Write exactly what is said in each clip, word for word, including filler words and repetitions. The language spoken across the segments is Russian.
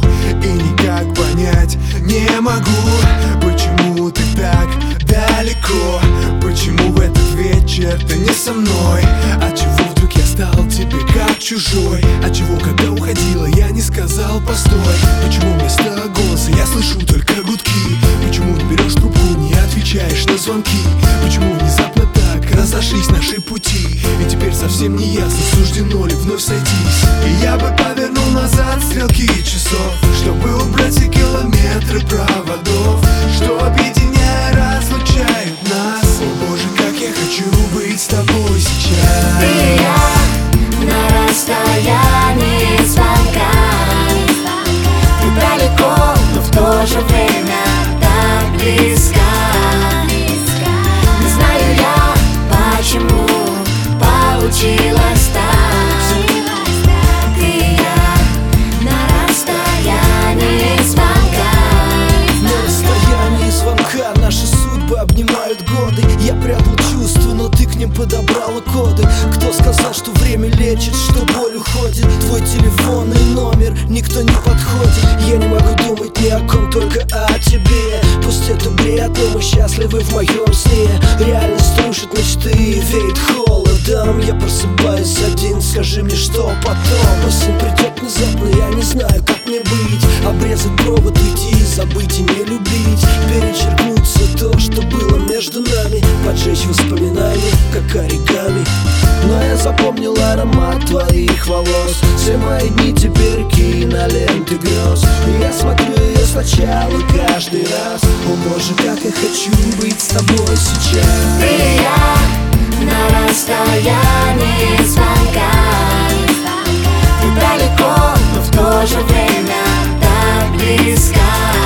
и никак понять не могу, почему ты так далеко, почему в этот вечер ты не со мной, отчего вдруг я стал тебе как чужой, отчего когда уходила я не сказал постой, почему вместо голоса я слышу только гудки, почему ты берешь трубку, не отвечаешь на звонки, почему внезапно так разошлись наши пути, и теперь совсем не ясно, суждено ли вновь сойтись. И я бы повернул назад стрелки часов, чтобы убрать все километры проводов, что объединяя разлучают нас. О боже, как я хочу быть с тобой сейчас. Ты и я на расстоянии звонка, ты далеко, но в то же время так близко. Не знаю я, почему получилось так. Ты и я на расстоянии звонка. На расстоянии звонка наши судьбы обнимают годы. Я прятал чувства, но ты к ним подобрала коды. Кто сказал, что время лечит, что боль уходит? Твой телефонный номер никто не подходит. Я не могу думать ни о ком, только о тебе. Пусть это бред, но мы счастливы в моем сне. Реальность рушит мечты, веет холодом. Я просыпаюсь один, скажи мне, что потом. Осень придет внезапно, я не знаю, как мне быть. Обрезать провод, уйти, забыть и не любить. Перечеркнуть все то, что было между нами. Поджечь воспоминания, как оригами. Но я запомнил аромат твоих волос. Все мои дни теперь киноленты грез. Я смотрю ее сначала каждый раз. О боже, как я хочу быть с тобой сейчас. Ты и я на расстоянии звонка, ты далеко, но в то же время так близко.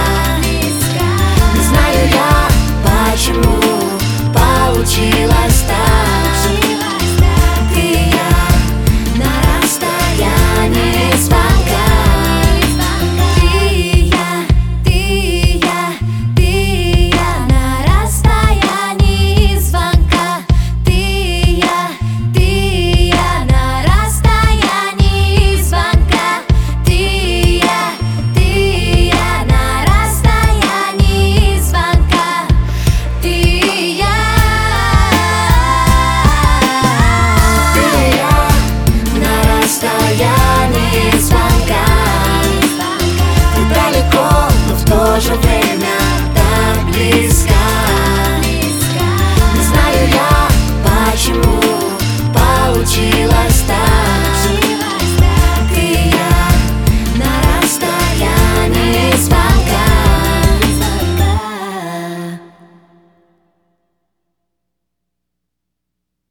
Не знаю я, почему получилось так. Ты и я на расстоянии звонка. Ты и я, ты и я, ты и я на расстоянии звонка. Ты и я, ты и я на расстоянии звонка. Ты и я, ты и я на расстоянии звонка. Ты и я. Расстоянии звонка, ты далеко, но в то же время так близко. Не знаю я, почему получилось.